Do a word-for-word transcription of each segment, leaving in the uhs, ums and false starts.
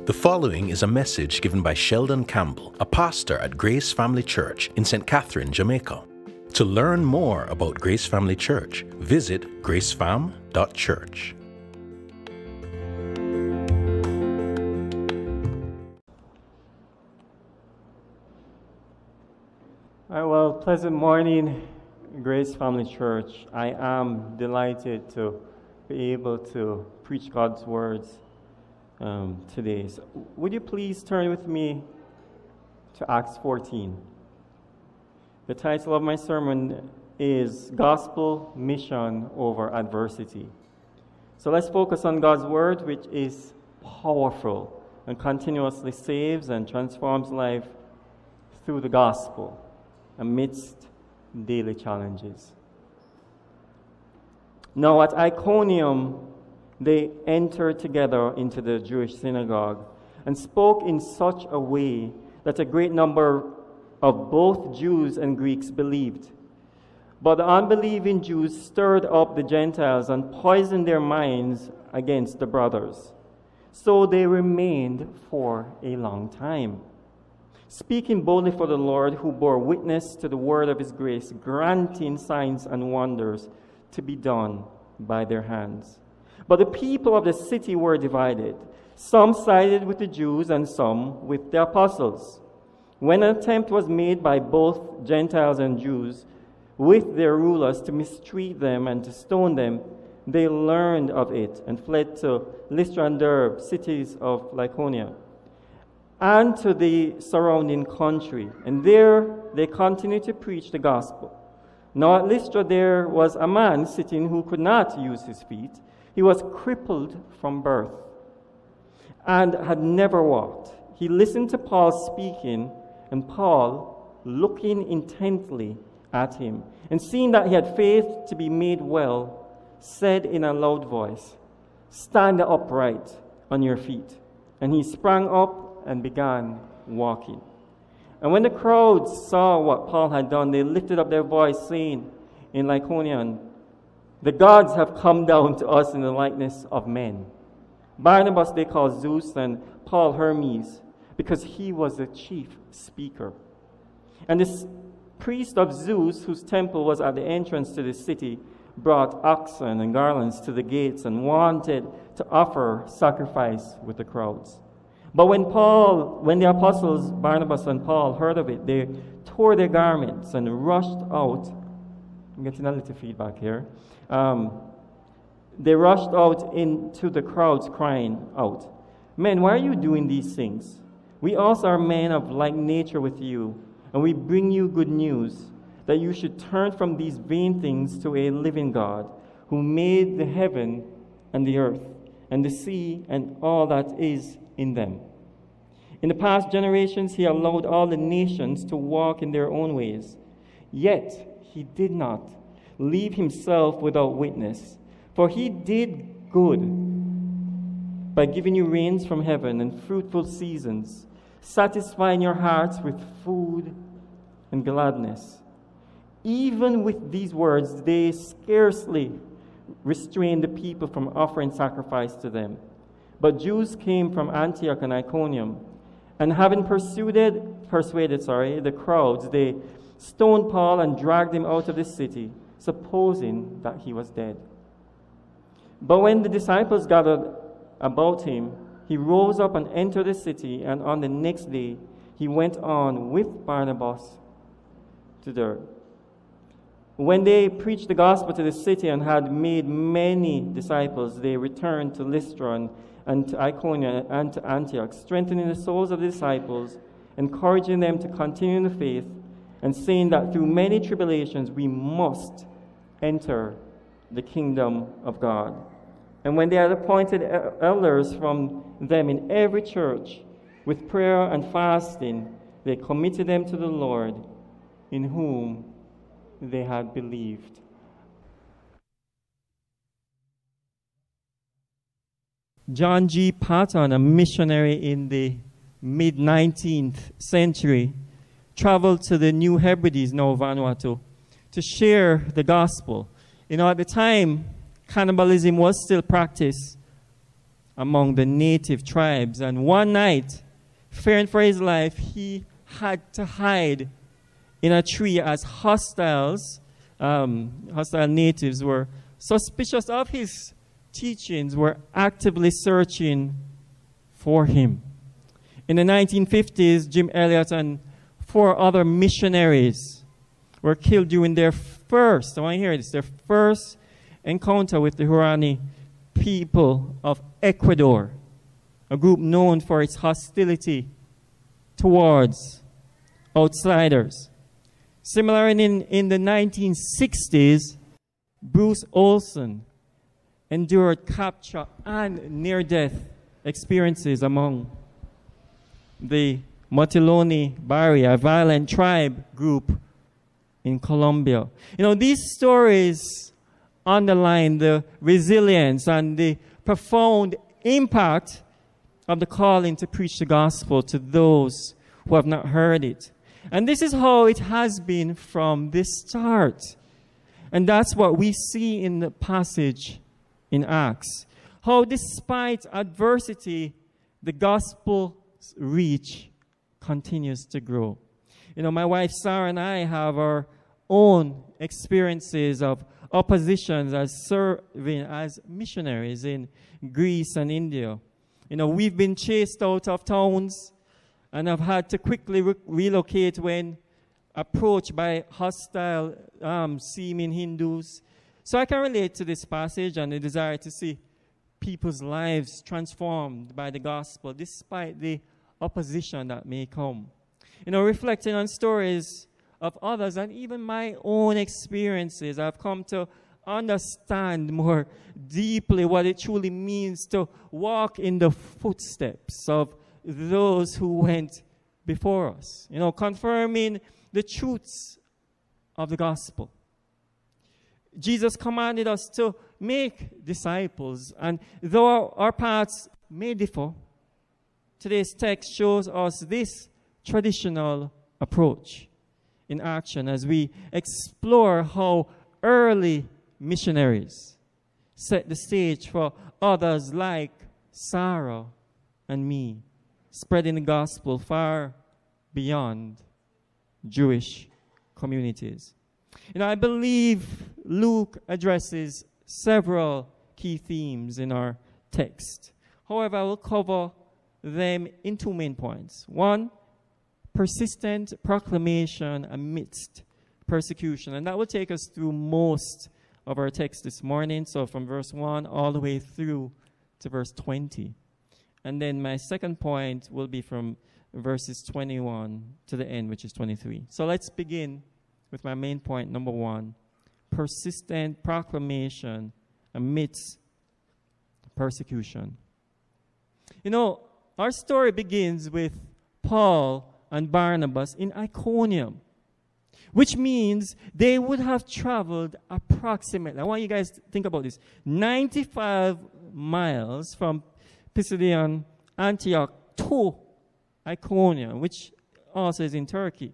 The following is a message given by Sheldon Campbell, a pastor at Grace Family Church in Saint Catherine, Jamaica. To learn more about Grace Family Church, visit gracefam dot church. All right, well, pleasant morning, Grace Family Church. I am delighted to be able to preach God's words um, today. So would you please turn with me to Acts fourteen? The title of my sermon is Gospel Mission Over Adversity. So let's focus on God's word, which is powerful and continuously saves and transforms life through the gospel amidst daily challenges. Now at Iconium, they entered together into the Jewish synagogue and spoke in such a way that a great number of both Jews and Greeks believed. But the unbelieving Jews stirred up the Gentiles and poisoned their minds against the brothers. So they remained for a long time, speaking boldly for the Lord, who bore witness to the word of his grace, granting signs and wonders to be done by their hands. But the people of the city were divided. Some sided with the Jews and some with the apostles. When an attempt was made by both Gentiles and Jews with their rulers to mistreat them and to stone them, they learned of it and fled to Lystra and Derbe, cities of Lycaonia, and to the surrounding country. And there they continued to preach the gospel. Now at Lystra there was a man sitting who could not use his feet. He was crippled from birth and had never walked. He listened to Paul speaking, and Paul, looking intently at him, and seeing that he had faith to be made well, said in a loud voice, "Stand upright on your feet." And he sprang up and began walking. And when the crowds saw what Paul had done, they lifted up their voice, saying in Lycaonian, "The gods have come down to us in the likeness of men." Barnabas they called Zeus, and Paul Hermes, because he was the chief speaker. And this priest of Zeus, whose temple was at the entrance to the city, brought oxen and garlands to the gates and wanted to offer sacrifice with the crowds. But when Paul, when the apostles Barnabas and Paul heard of it, they tore their garments and rushed out. I'm getting a little feedback here. Um, they rushed out into the crowds, crying out, "Men, why are you doing these things? We also are men of like nature with you, and we bring you good news, that you should turn from these vain things to a living God, who made the heaven and the earth, and the sea, and all that is in them. In the past generations, he allowed all the nations to walk in their own ways. Yet he did not leave himself without witness, for he did good by giving you rains from heaven and fruitful seasons, satisfying your hearts with food and gladness." Even with these words, they scarcely restrained the people from offering sacrifice to them. But Jews came from Antioch and Iconium, and having persuaded, persuaded sorry, the crowds, they stoned Paul and dragged him out of the city, supposing that he was dead. But when the disciples gathered about him, he rose up and entered the city, and on the next day he went on with Barnabas to Derbe. When they preached the gospel to the city and had made many disciples, they returned to Lystra and, and to Iconium and to Antioch, strengthening the souls of the disciples, encouraging them to continue in the faith, and saying that through many tribulations we must enter the kingdom of God. And when they had appointed elders from them in every church, with prayer and fasting, they committed them to the Lord, in whom they had believed. John G. Patton, a missionary in the mid-nineteenth century, traveled to the New Hebrides, now Vanuatu, to share the gospel. You know, at the time, cannibalism was still practiced among the native tribes. And one night, fearing for his life, he had to hide in a tree as hostiles, um, hostile natives were suspicious of his teachings, were actively searching for him. In the nineteen fifties, Jim Elliot and four other missionaries were killed during their first, I want to hear this, their first encounter with the Huaorani people of Ecuador, a group known for its hostility towards outsiders. Similarly, in, in the nineteen sixties, Bruce Olson endured capture and near-death experiences among the Motiloni Bari, a violent tribe group in Colombia. You know, these stories underline the resilience and the profound impact of the calling to preach the gospel to those who have not heard it. And this is how it has been from the start. And that's what we see in the passage in Acts. How despite adversity, the gospel's reach continues to grow. You know, my wife Sarah and I have our own experiences of oppositions as serving as missionaries in Greece and India. You know, we've been chased out of towns and have had to quickly re relocate when approached by hostile um, seeming Hindus. So I can relate to this passage and the desire to see people's lives transformed by the gospel despite the opposition that may come. You know, reflecting on stories of others and even my own experiences, I've come to understand more deeply what it truly means to walk in the footsteps of those who went before us. You know, confirming the truths of the gospel. Jesus commanded us to make disciples, and though our, our paths may differ, today's text shows us this traditional approach in action as we explore how early missionaries set the stage for others like Sarah and me, spreading the gospel far beyond Jewish communities. You know, I believe Luke addresses several key themes in our text. However, I will cover them in two main points. One, persistent proclamation amidst persecution. And that will take us through most of our text this morning. So from verse one all the way through to verse twenty. And then my second point will be from verses twenty-one to the end, which is twenty-three. So let's begin with my main point, number one, persistent proclamation amidst persecution. You know, our story begins with Paul and Barnabas in Iconium, which means they would have traveled approximately, I want you guys to think about this, ninety-five miles from Pisidian Antioch to Iconium, which also is in Turkey.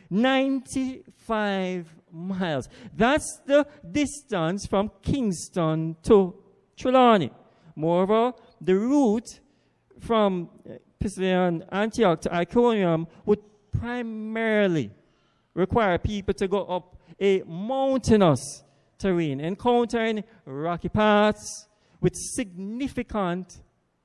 ninety-five miles. That's the distance from Kingston to Trelawney. Moreover, the route from Pisidian Antioch to Iconium would primarily require people to go up a mountainous terrain, encountering rocky paths with significant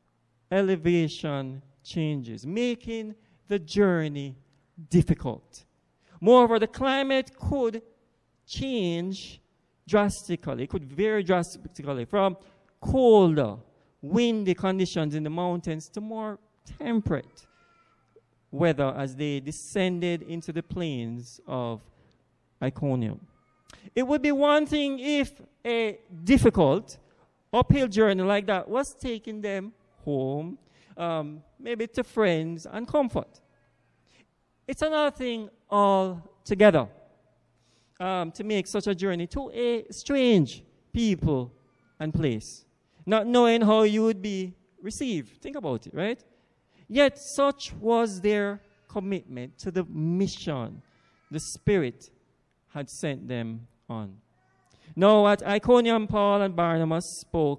elevation changes, making the journey difficult. Moreover, the climate could change drastically. It could vary drastically from colder, windy conditions in the mountains to more temperate weather as they descended into the plains of Iconium. It would be one thing if a difficult uphill journey like that was taking them home, um, maybe to friends and comfort. It's another thing altogether um, to make such a journey to a strange people and place, not knowing how you would be received. Think about it, right? Yet such was their commitment to the mission the Spirit had sent them on. Now at Iconium, Paul and Barnabas spoke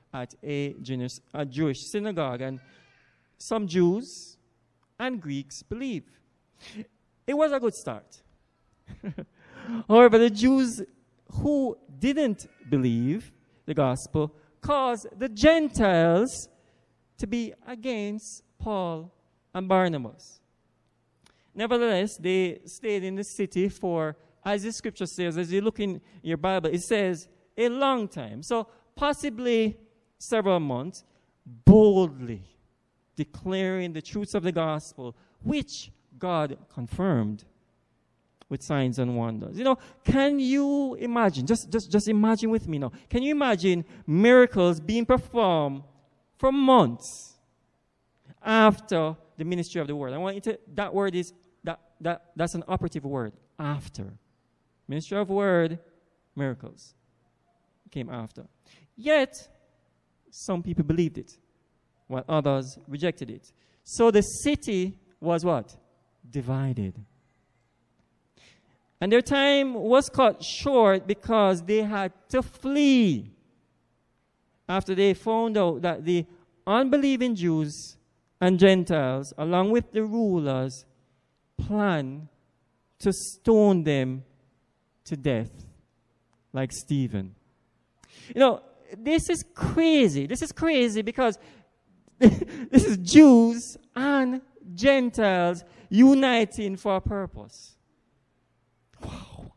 at a Jewish, a Jewish synagogue, and some Jews and Greeks believe. It was a good start. However, the Jews who didn't believe the gospel caused the Gentiles to be against Paul and Barnabas. Nevertheless, they stayed in the city for, as the scripture says, as you look in your Bible, it says a long time. So possibly several months, boldly declaring the truths of the gospel, which God confirmed with signs and wonders. You know, can you imagine, just, just, just imagine with me now, can you imagine miracles being performed for months after the ministry of the word? I want you to, that word is, that, that, that's an operative word, after. Ministry of word, miracles came after. Yet, some people believed it, while others rejected it. So the city was what? Divided. And their time was cut short because they had to flee after they found out that the unbelieving Jews and Gentiles, along with the rulers, planned to stone them to death, like Stephen. You know, this is crazy. This is crazy because this is Jews and Gentiles uniting for a purpose. Wow.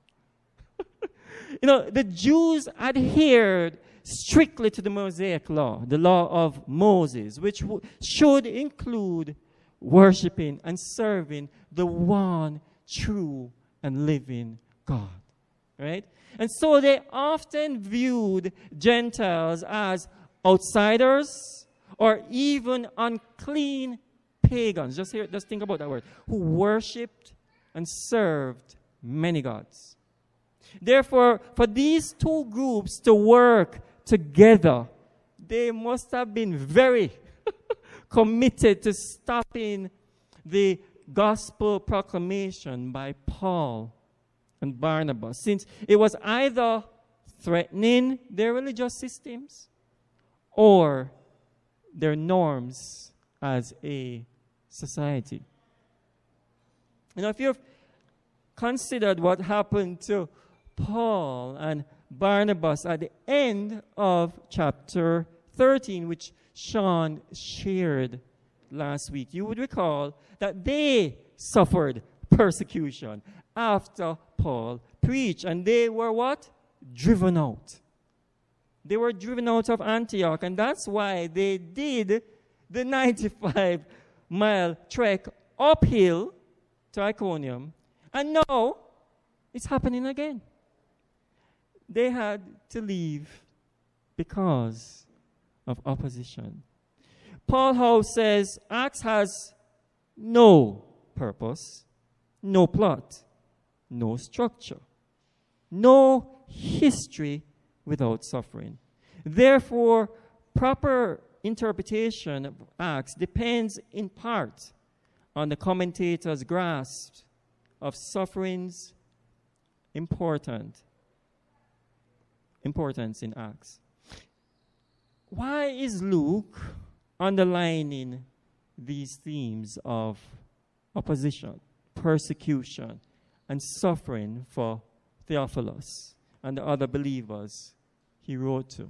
You know, the Jews adhered strictly to the Mosaic law, the law of Moses, which w- should include worshiping and serving the one true and living God. Right? And so they often viewed Gentiles as outsiders or even unclean pagans. Just here, just think about that word. Who worshipped and served many gods. Therefore, for these two groups to work together, they must have been very committed to stopping the gospel proclamation by Paul and Barnabas, since it was either threatening their religious systems or their norms as a society. You know, if you've considered what happened to Paul and Barnabas at the end of chapter thirteen, which Sean shared last week, you would recall that they suffered persecution after Paul preached, and they were what? Driven out. They were driven out of Antioch, and that's why they did the ninety-five mile trek uphill to Iconium, and now it's happening again. They had to leave because of opposition. Paul House says Acts has no purpose, no plot, no structure, no history without suffering. Therefore, proper interpretation of Acts depends in part on the commentator's grasp of suffering's important importance in Acts. Why is Luke underlining these themes of opposition, persecution, and suffering for Theophilus and the other believers he wrote to?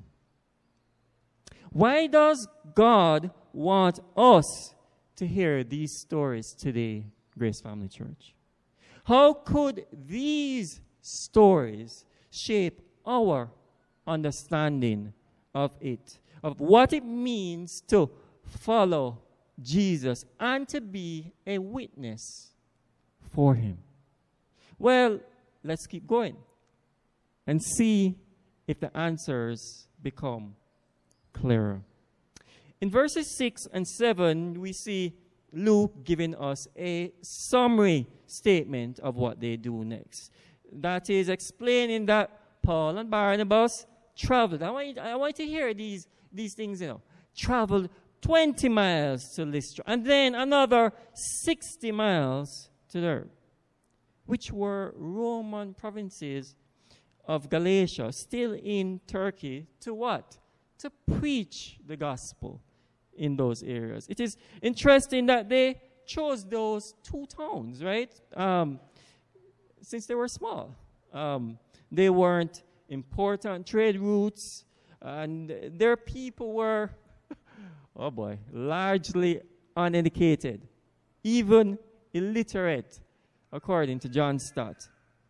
Why does God want us to hear these stories today, Grace Family Church? How could these stories shape our understanding of it, of what it means to follow Jesus and to be a witness for him? Well, let's keep going and see if the answers become clearer. In verses six and seven, we see Luke giving us a summary statement of what they do next. That is explaining that Paul and Barnabas traveled. I want you, I want you to hear these, these things, you know. Traveled twenty miles to Lystra, and then another sixty miles to Derbe, which were Roman provinces of Galatia, still in Turkey, to what? to preach the gospel in those areas. It is interesting that they chose those two towns, right? Um, since they were small. Um, they weren't important trade routes, and their people were, oh boy, largely uneducated, even illiterate, according to John Stott.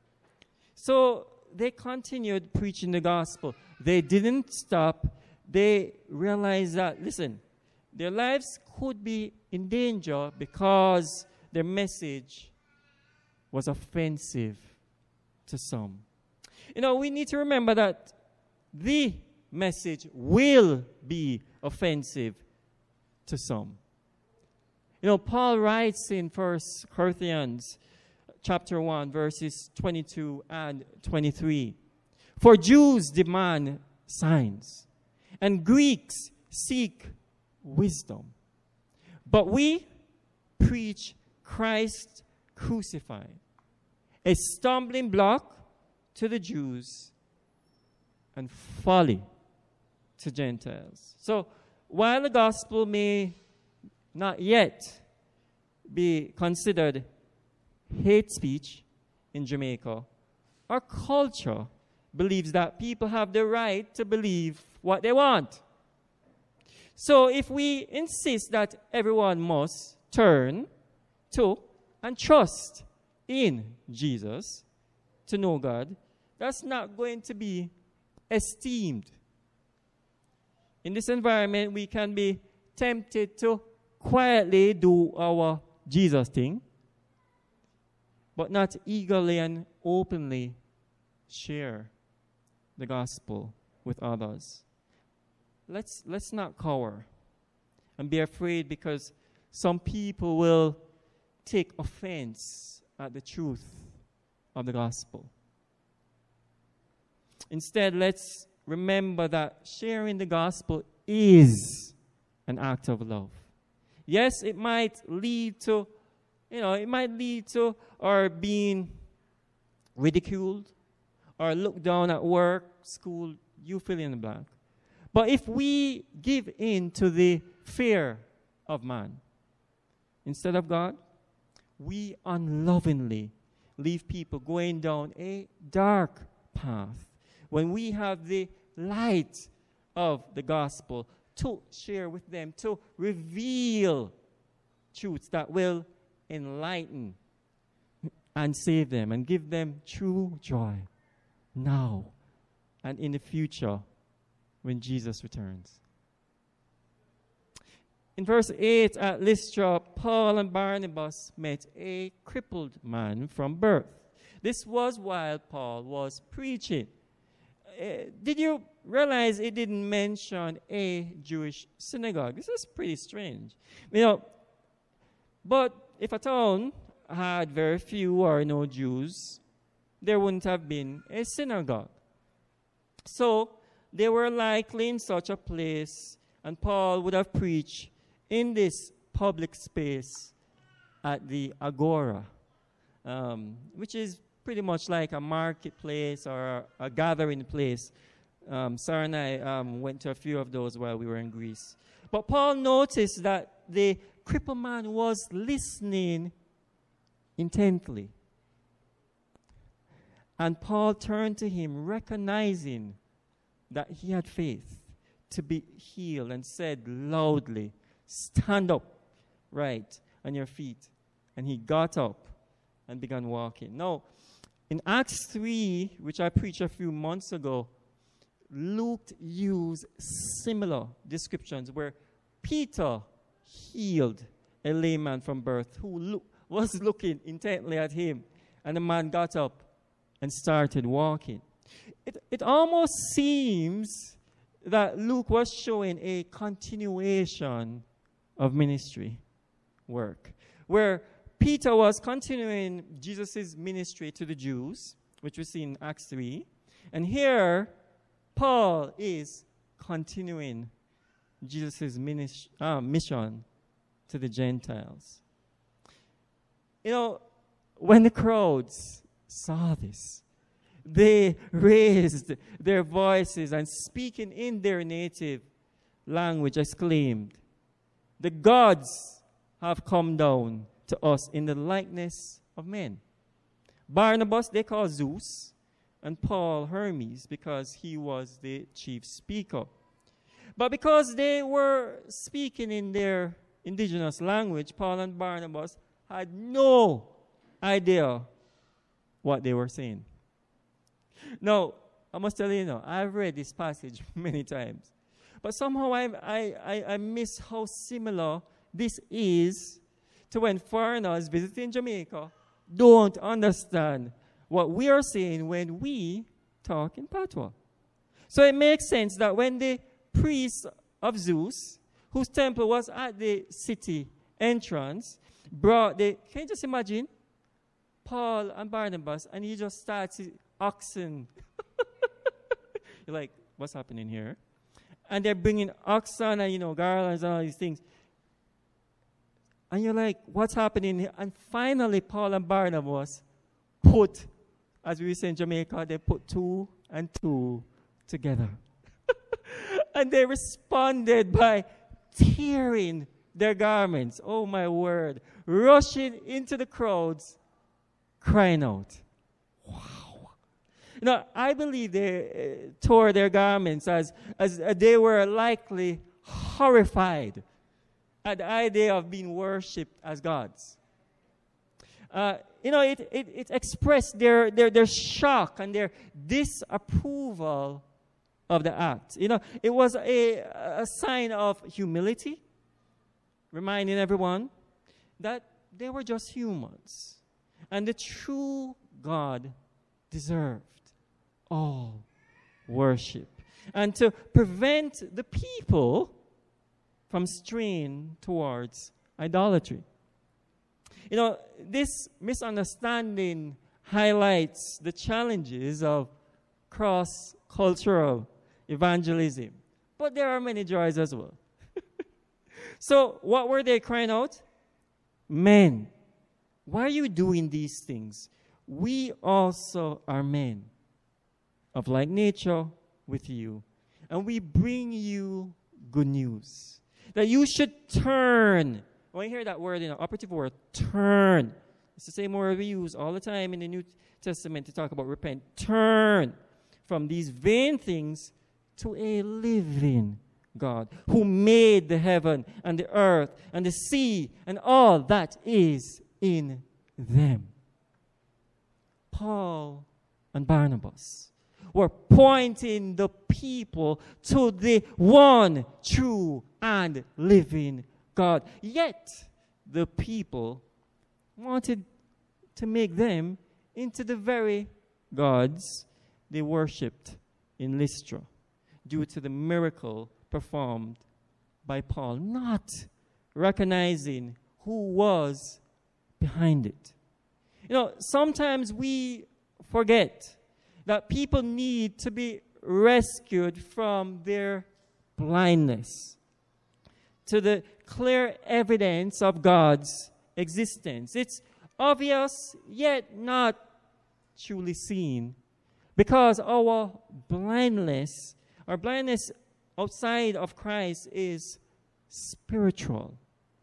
So they continued preaching the gospel. They didn't stop. They realized that, listen, their lives could be in danger because their message was offensive to some. You know, we need to remember that the message will be offensive to some. You know, Paul writes in First Corinthians chapter one, verses twenty-two and twenty-three. For Jews demand signs, and Greeks seek wisdom. But we preach Christ crucified, a stumbling block to the Jews and folly to Gentiles. So, while the gospel may not yet be considered hate speech in Jamaica, our culture believes that people have the right to believe what they want. So if we insist that everyone must turn to and trust in Jesus to know God, that's not going to be esteemed. In this environment, we can be tempted to quietly do our Jesus thing, but not eagerly and openly share the gospel with others. Let's, let's not cower and be afraid because some people will take offense at the truth of the gospel. Instead, let's remember that sharing the gospel is an act of love. Yes, it might lead to, you know, it might lead to our being ridiculed or looked down at work, school, you fill in the blank. But if we give in to the fear of man instead of God, we unlovingly leave people going down a dark path when we have the light of the gospel to share with them, to reveal truths that will enlighten and save them and give them true joy now and in the future when Jesus returns. In verse eight at Lystra, Paul and Barnabas met a crippled man from birth. This was while Paul was preaching. Uh, did you realize it didn't mention a Jewish synagogue? This is pretty strange. You know, but if a town had very few or no Jews, there wouldn't have been a synagogue. So they were likely in such a place, and Paul would have preached in this public space at the Agora, um, which is pretty much like a marketplace or a, a gathering place. Um, Sarah and I um, went to a few of those while we were in Greece. But Paul noticed that the crippled man was listening intently. And Paul turned to him, recognizing that he had faith to be healed, and said loudly, "Stand up right on your feet." And he got up and began walking. Now, in Acts three, which I preached a few months ago, Luke used similar descriptions where Peter healed a layman from birth who lo- was looking intently at him, and the man got up and started walking. It, it almost seems that Luke was showing a continuation of ministry work, where Peter was continuing Jesus' ministry to the Jews, which we see in Acts three, and here Paul is continuing Jesus' ministry, uh, mission to the Gentiles. You know, when the crowds saw this, they raised their voices and speaking in their native language exclaimed, "The gods have come down to us in the likeness of men." Barnabas they call Zeus, and Paul Hermes, because he was the chief speaker. But because they were speaking in their indigenous language, Paul and Barnabas had no idea what they were saying. Now, I must tell you, now, I've read this passage many times, but somehow I, I, I, I miss how similar this is to when foreigners visiting Jamaica don't understand what we are saying when we talk in patois. So it makes sense that when the priest of Zeus, whose temple was at the city entrance, brought the, can you just imagine? Paul and Barnabas, and he just starts oxen. You're like, what's happening here? And they're bringing oxen and, you know, garlands and all these things. And you're like, what's happening here? And finally, Paul and Barnabas put, as we say in Jamaica, they put two and two together. And they responded by tearing their garments. Oh, my word. Rushing into the crowds, crying out. Wow. You know, I believe they uh, tore their garments as, as uh, they were likely horrified at the idea of being worshipped as gods. Uh, you know, it, it, it expressed their, their, their shock and their disapproval of the act. You know, it was a, a sign of humility, reminding everyone that they were just humans. And the true God deserved all worship. And to prevent the people from straying towards idolatry. You know, this misunderstanding highlights the challenges of cross-cultural evangelism. But there are many joys as well. So what were they crying out? Men, why are you doing these things? We also are men of like nature with you. And we bring you good news. That you should turn. When you hear that word, you know, operative word, turn. It's the same word we use all the time in the New Testament to talk about repent. Turn from these vain things to a living God who made the heaven and the earth and the sea and all that is in them. Paul and Barnabas were pointing the people to the one true and living God. Yet, the people wanted to make them into the very gods they worshipped in Lystra due to the miracle performed by Paul, not recognizing who was behind it. You know, sometimes we forget that people need to be rescued from their blindness to the clear evidence of God's existence. It's obvious, yet not truly seen, because our blindness, our blindness outside of Christ is spiritual.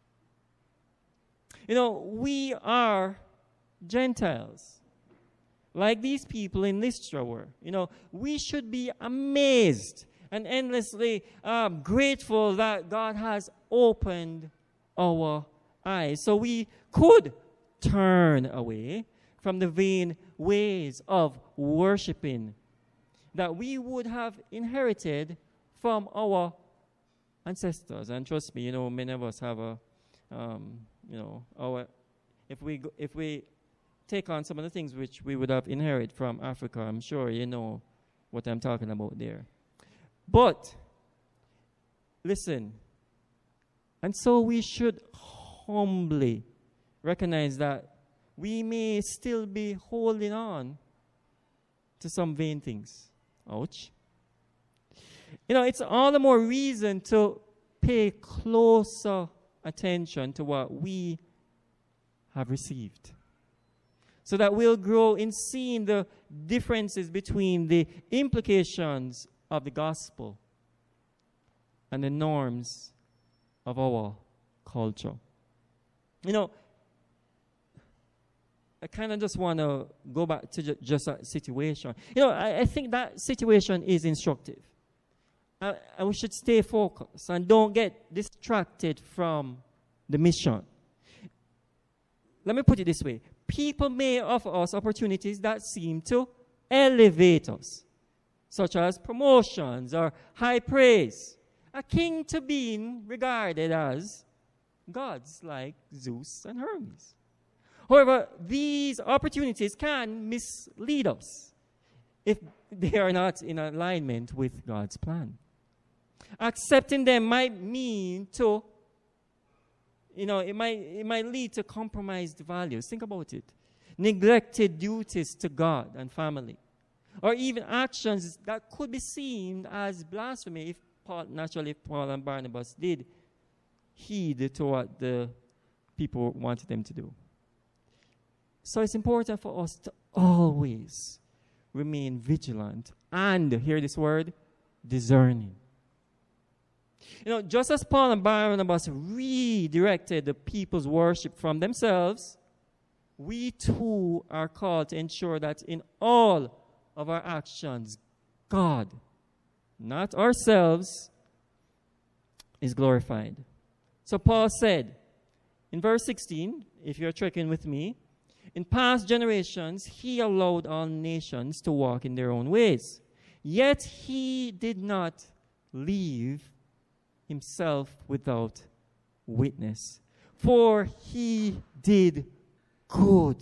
You know, we are Gentiles, like these people in Lystra were. You know, we should be amazed and endlessly um, grateful that God has opened our eyes, so we could turn away from the vain ways of worshiping that we would have inherited from our ancestors. And trust me, you know, many of us have a, um, you know, our, if we go, if we take on some of the things which we would have inherited from Africa, I'm sure you know what I'm talking about there. But, listen, and so we should humbly recognize that we may still be holding on to some vain things. Ouch. You know, it's all the more reason to pay closer attention to what we have received. so that we'll grow in seeing the differences between the implications of the gospel and the norms of our culture. You know, I kind of just want to go back to ju- just a situation. You know, I, I think that situation is instructive. Uh, and we should stay focused and don't get distracted from the mission. Let me put it this way. People may offer us opportunities that seem to elevate us, such as promotions or high praise, akin to being regarded as gods like Zeus and Hermes. However, these opportunities can mislead us if they are not in alignment with God's plan. Accepting them might mean to, you know, it might, it might lead to compromised values. Think about it. Neglected duties to God and family. Or even actions that could be seen as blasphemy if Paul, naturally, if Paul and Barnabas did heed to what the people wanted them to do. So it's important for us to always remain vigilant and, hear this word, discerning. You know, just as Paul and Barnabas redirected the people's worship from themselves, we too are called to ensure that in all of our actions, God, not ourselves, is glorified. So Paul said in verse sixteen, if you're tracking with me, in past generations, he allowed all nations to walk in their own ways. Yet he did not leave himself without witness. For he did good.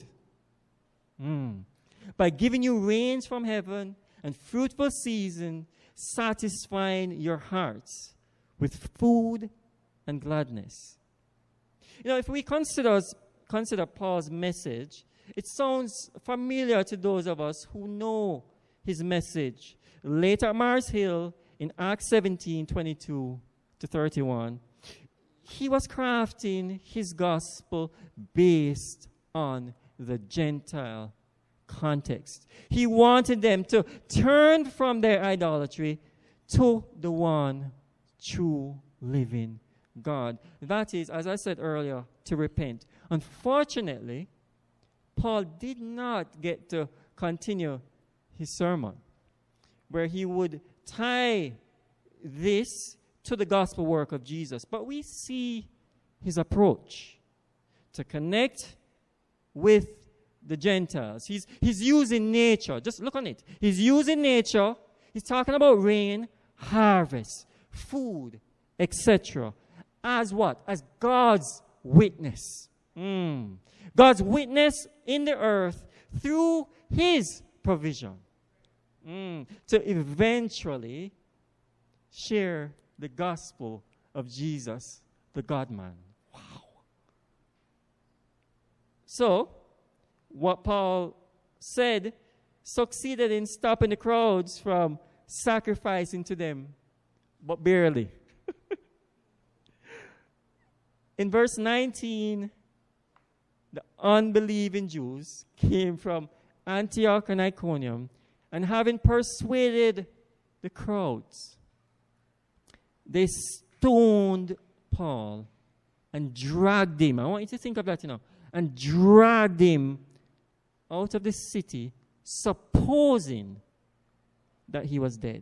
Mm. By giving you rains from heaven and fruitful season, satisfying your hearts with food and gladness. You know, if we consider, consider Paul's message, it sounds familiar to those of us who know his message. Later at Mars Hill, in Acts seventeen, twenty-two to thirty-one, he was crafting his gospel based on the Gentile context. He wanted them to turn from their idolatry to the one true living God. That is, as I said earlier, to repent. Unfortunately, Paul did not get to continue his sermon, where he would tie this to the gospel work of Jesus. But we see his approach to connect with the Gentiles. He's, he's using nature. Just look on it. He's using nature. He's talking about rain, harvest, food, et cetera. As what? As God's witness. Mm. God's witness in the earth through his provision. Mm. To eventually share the gospel of Jesus, the God-man. Wow. So, what Paul said succeeded in stopping the crowds from sacrificing to them, but barely. In verse nineteen, the unbelieving Jews came from Antioch and Iconium, and having persuaded the crowds, they stoned Paul and dragged him. I want you to think of that, you know. And dragged him out of the city, supposing that he was dead.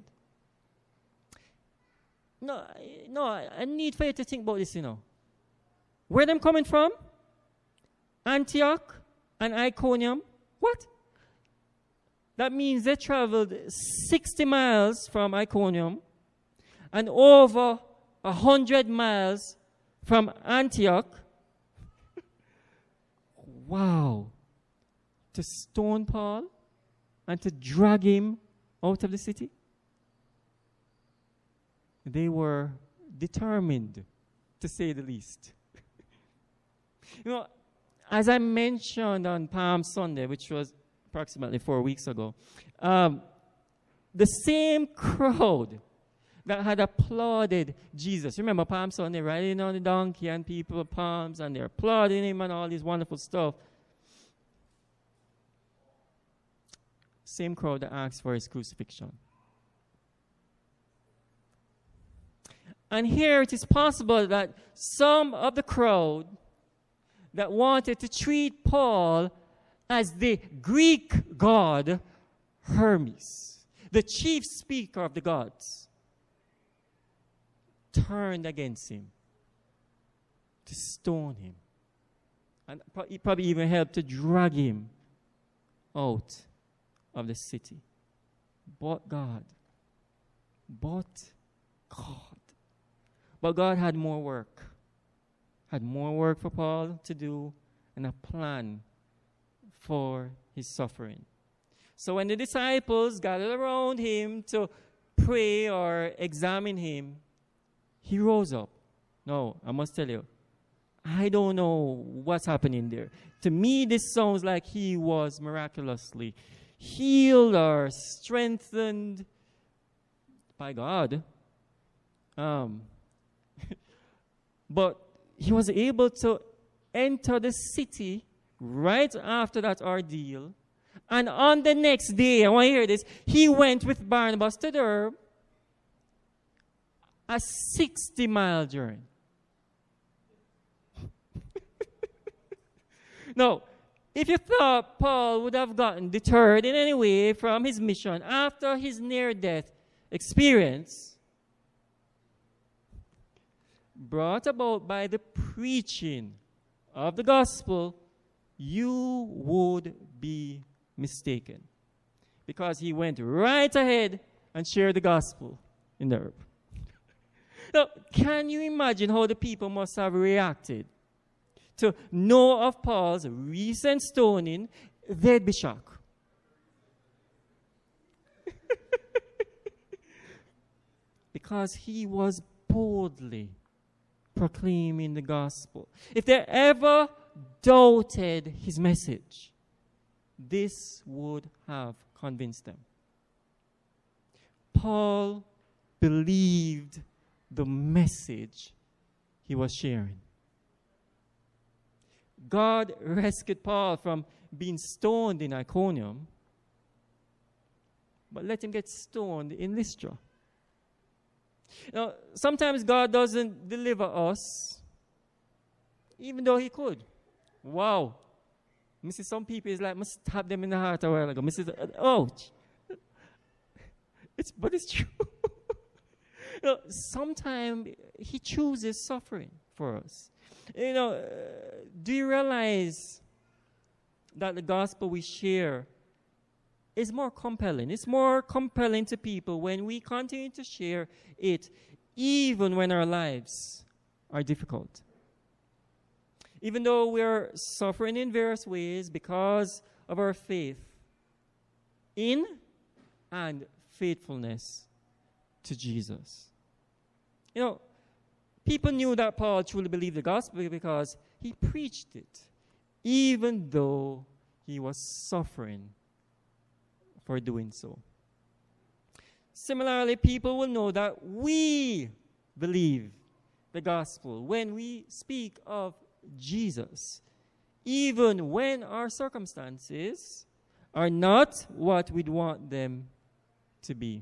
No, no, I need for you to think about this, you know. Where them coming from? Antioch and Iconium. What? That means they traveled sixty miles from Iconium and over one hundred miles from Antioch. Wow. To stone Paul and to drag him out of the city. They were determined, to say the least. You know, as I mentioned on Palm Sunday, which was approximately four weeks ago, um, the same crowd that had applauded Jesus. Remember Palm Sunday, riding on the donkey and people with palms, and they're applauding him and all this wonderful stuff. Same crowd that asked for his crucifixion. And here it is possible that some of the crowd that wanted to treat Paul as the Greek god Hermes, the chief speaker of the gods, turned against him to stone him. And it probably even helped to drag him out of the city. But God, but God. But God had more work, had more work for Paul to do and a plan for his suffering. So when the disciples gathered around him to pray or examine him, he rose up. No, I must tell you, I don't know what's happening there. To me, this sounds like he was miraculously healed or strengthened by God. Um, but he was able to enter the city right after that ordeal. And on the next day, I want to hear this, he went with Barnabas to Derbe, a sixty-mile journey. Now, if you thought Paul would have gotten deterred in any way from his mission after his near-death experience, brought about by the preaching of the gospel, you would be mistaken. Because he went right ahead and shared the gospel in Derbe. Now, can you imagine how the people must have reacted to know of Paul's recent stoning? They'd be shocked. Because he was boldly proclaiming the gospel. If they ever doubted his message, this would have convinced them. Paul believed the message he was sharing. God rescued Paul from being stoned in Iconium, but let him get stoned in Lystra. Now, sometimes God doesn't deliver us, even though he could. Wow. Missus Some people is like, must stab them in the heart a while ago. Missus Ouch. It's, but it's true. You know, sometimes he chooses suffering for us. You know, uh, do you realize that the gospel we share is more compelling? It's more compelling to people when we continue to share it, even when our lives are difficult. Even though we're suffering in various ways because of our faith in and faithfulness to Jesus. You know, people knew that Paul truly believed the gospel because he preached it, even though he was suffering for doing so. Similarly, people will know that we believe the gospel when we speak of Jesus, even when our circumstances are not what we'd want them to be.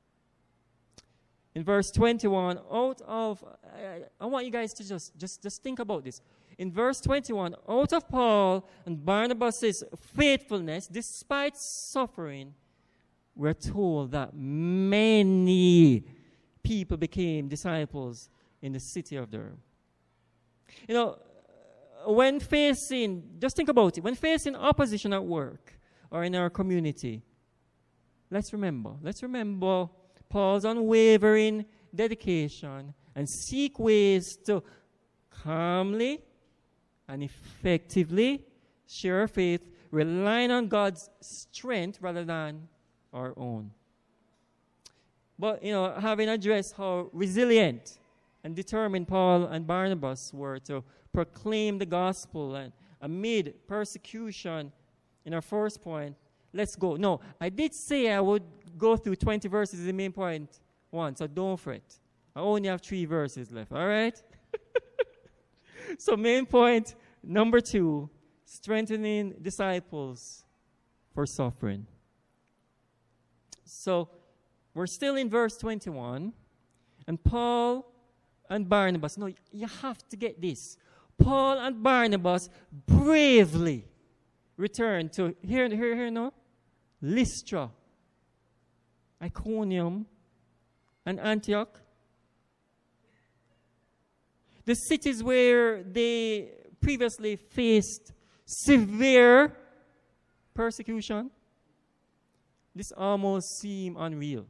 In verse twenty-one, out of, I, I want you guys to just, just, just think about this. In verse twenty-one, out of Paul and Barnabas' faithfulness, despite suffering, we're told that many people became disciples in the city of Derbe. You know, when facing, just think about it, when facing opposition at work or in our community, let's remember, let's remember Paul's unwavering dedication and seek ways to calmly and effectively share our faith, relying on God's strength rather than our own. But, you know, having addressed how resilient and determined Paul and Barnabas were to proclaim the gospel and amid persecution in our first point, let's go. No, I did say I would go through twenty verses in the main point one, so don't fret. I only have three verses left, all right? So main point number two, strengthening disciples for suffering. So we're still in verse twenty-one. And Paul and Barnabas, no, you have to get this. Paul and Barnabas bravely returned to, here, here, here, no? Lystra, Iconium, and Antioch. The cities where they previously faced severe persecution. This almost seemed unreal.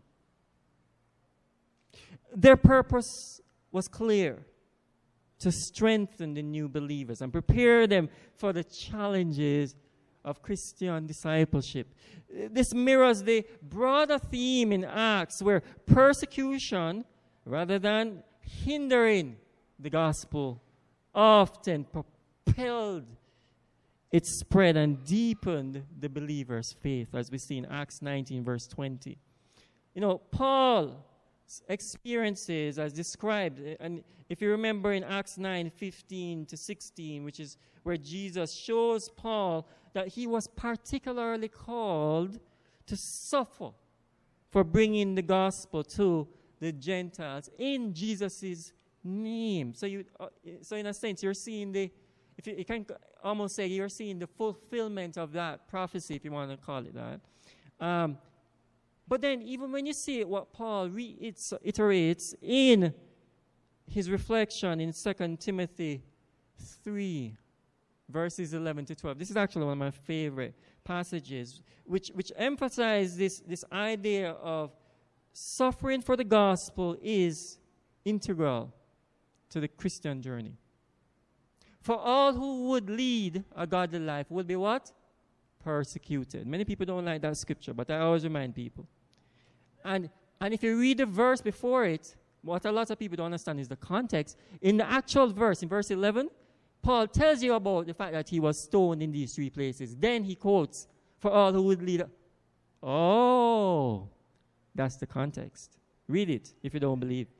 Their purpose was clear: to strengthen the new believers and prepare them for the challenges of Christian discipleship. This mirrors the broader theme in Acts, where persecution, rather than hindering the gospel, often propelled its spread and deepened the believer's faith, as we see in Acts nineteen, verse twenty. You know, Paul's experiences as described, and if you remember in Acts nine, fifteen to sixteen, which is where Jesus shows Paul that he was particularly called to suffer for bringing the gospel to the Gentiles in Jesus' name. So, you, uh, so in a sense, you're seeing the, if you, you can almost say you're seeing the fulfillment of that prophecy, if you want to call it that. Um, but then, even when you see what Paul reiterates in his reflection in Second Timothy three, verses eleven to twelve, this is actually one of my favorite passages, which, which emphasizes this, this idea of suffering for the gospel is integral to the Christian journey. For all who would lead a godly life will be what? Persecuted. Many people don't like that scripture, but I always remind people. And, and if you read the verse before it, what a lot of people don't understand is the context. In the actual verse, in verse eleven, Paul tells you about the fact that he was stoned in these three places. Then he quotes, for all who would lead. A oh, that's the context. Read it if you don't believe.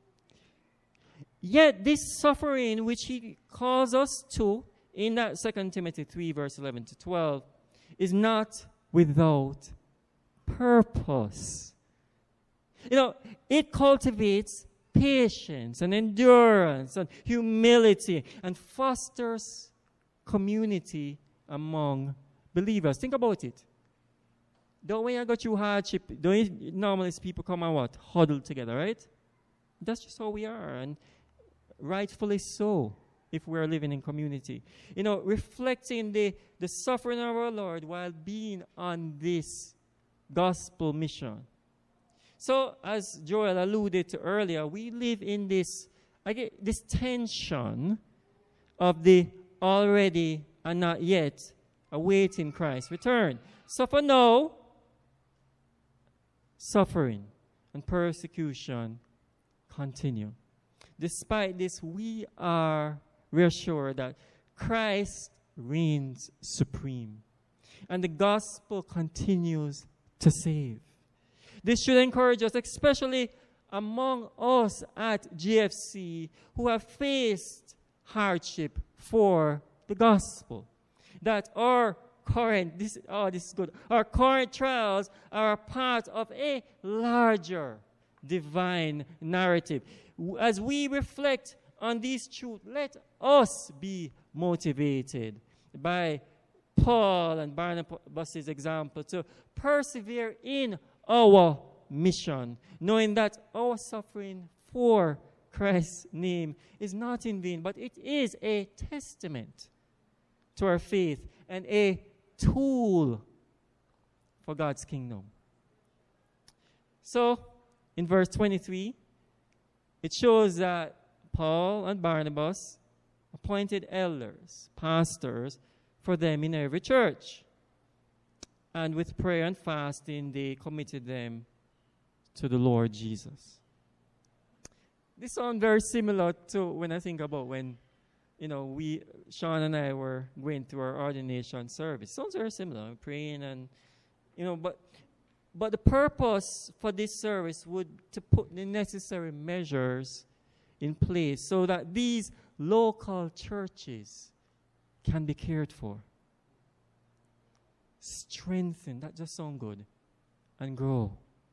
Yet this suffering which he calls us to in that Second Timothy three, verse eleven to twelve, is not without purpose. You know, it cultivates patience and endurance and humility and fosters community among believers. Think about it. Don't when you go through hardship, don't you, normally people come and what? Huddle together, right? That's just how we are, and rightfully so, if we're living in community. You know, reflecting the, the suffering of our Lord while being on this gospel mission. So, as Joel alluded to earlier, we live in this, I get this tension of the already and not yet awaiting Christ's return. So for now, suffering and persecution continue. Despite this, we are reassured that Christ reigns supreme, and the gospel continues to save. This should encourage us, especially among us at G F C who have faced hardship for the gospel, that our current, this, oh, this is good, our current trials are a part of a larger divine narrative. As we reflect on these truths, let us be motivated by Paul and Barnabas' example to persevere in our mission, knowing that our suffering for Christ's name is not in vain, but it is a testament to our faith and a tool for God's kingdom. So, in verse twenty-three, it shows that Paul and Barnabas appointed elders, pastors, for them in every church. And with prayer and fasting, they committed them to the Lord Jesus. This sounds very similar to when I think about when, you know, we, Sean and I were going through our ordination service. Sounds very similar, praying and, you know, but but the purpose for this service would to put the necessary measures in place so that these local churches can be cared for, strengthened, that just sound good, and grow.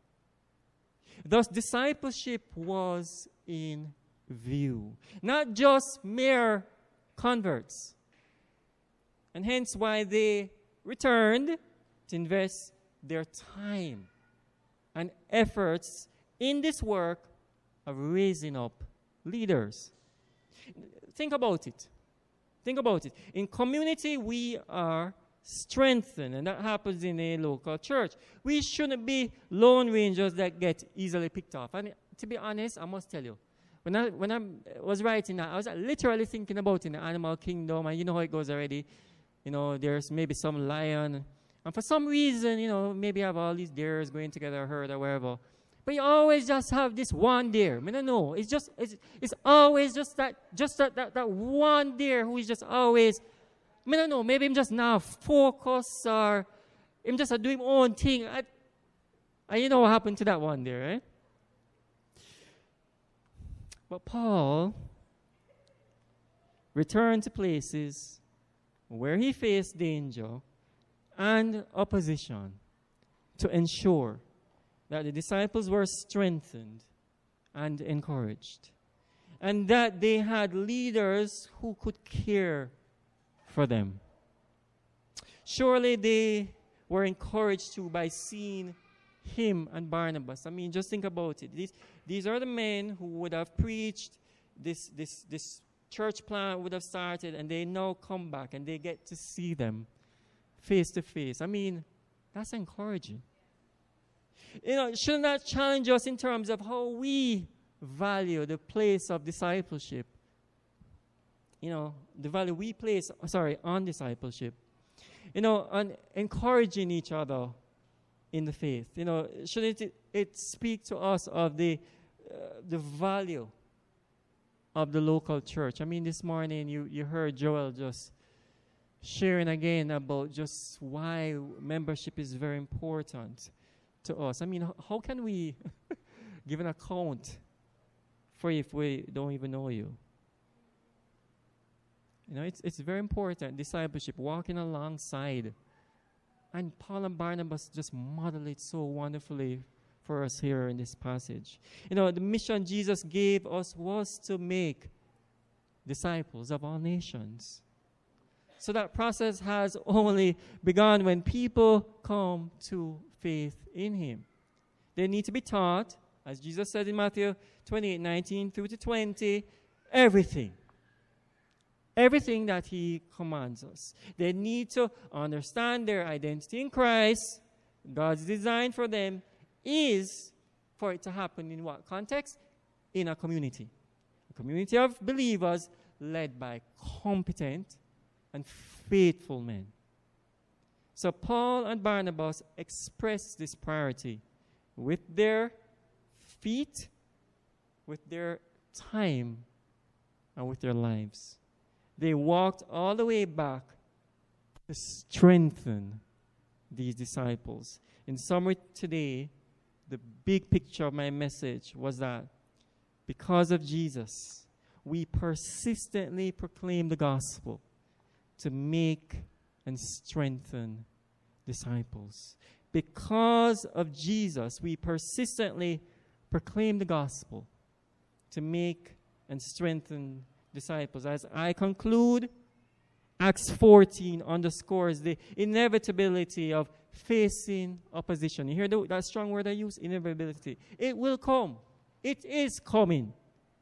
Thus, discipleship was in view, not just mere converts. And hence why they returned to invest their time and efforts in this work of raising up leaders. Think about it. Think about it. In community, we are strengthened, and that happens in a local church. We shouldn't be lone rangers that get easily picked off. And to be honest, I must tell you, when I when I was writing that, I was literally thinking about in the animal kingdom, and you know how it goes already. You know, there's maybe some lion, and for some reason, you know, maybe you have all these deers going together, a herd or wherever. But you always just have this one deer. I don't know. It's just it's, it's always just that just that, that that one deer who is just always. I don't know. Maybe I'm just now focused, or I'm just uh, doing my own thing. I, I, you know what happened to that one deer, right? But Paul returned to places where he faced danger and opposition to ensure that the disciples were strengthened and encouraged, and that they had leaders who could care for them. Surely they were encouraged too by seeing him and Barnabas. I mean, just think about it. These, these are the men who would have preached, this, this, this church plant would have started, and they now come back and they get to see them face to face. I mean, that's encouraging. You know, shouldn't that challenge us in terms of how we value the place of discipleship? You know, the value we place, sorry, on discipleship. You know, on encouraging each other in the faith. You know, shouldn't it, it speak to us of the uh, the value of the local church? I mean, this morning you, you heard Joel just sharing again about just why membership is very important to us. I mean, how can we give an account for you if we don't even know you? You know, it's it's very important, discipleship, walking alongside. And Paul and Barnabas just model it so wonderfully for us here in this passage. You know, the mission Jesus gave us was to make disciples of all nations. So that process has only begun when people come to faith in him. They need to be taught, as Jesus said in Matthew twenty-eight, nineteen through to twenty, everything. Everything that he commands us. They need to understand their identity in Christ. God's design for them is for it to happen in what context? In a community. A community of believers led by competent and faithful men. So Paul and Barnabas express this priority with their feet, with their time, and with their lives. They walked all the way back to strengthen these disciples. In summary today, the big picture of my message was that because of Jesus, we persistently proclaim the gospel to make and strengthen disciples. Because of Jesus, we persistently proclaim the gospel to make and strengthen disciples. As I conclude, Acts fourteen underscores the inevitability of facing opposition. You hear the, that strong word I use? Inevitability. It will come. It is coming.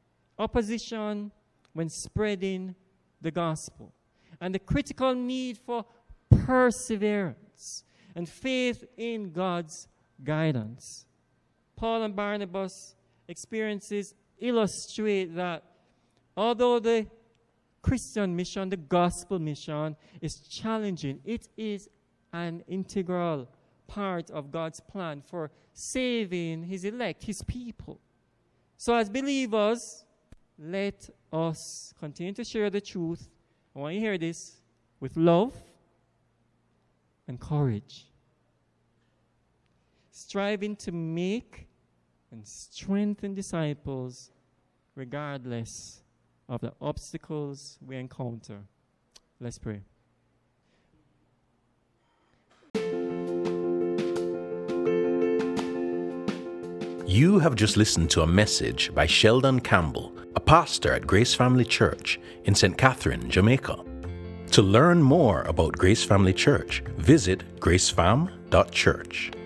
Opposition when spreading the gospel. And the critical need for perseverance and faith in God's guidance. Paul and Barnabas' experiences illustrate that although the Christian mission, the gospel mission, is challenging, it is an integral part of God's plan for saving his elect, his people. So as believers, let us continue to share the truth. I want you to hear this with love and courage. Striving to make and strengthen disciples regardless of the obstacles we encounter. Let's pray. You have just listened to a message by Sheldon Campbell, a pastor at Grace Family Church in Saint Catherine, Jamaica. To learn more about Grace Family Church, visit gracefam dot church.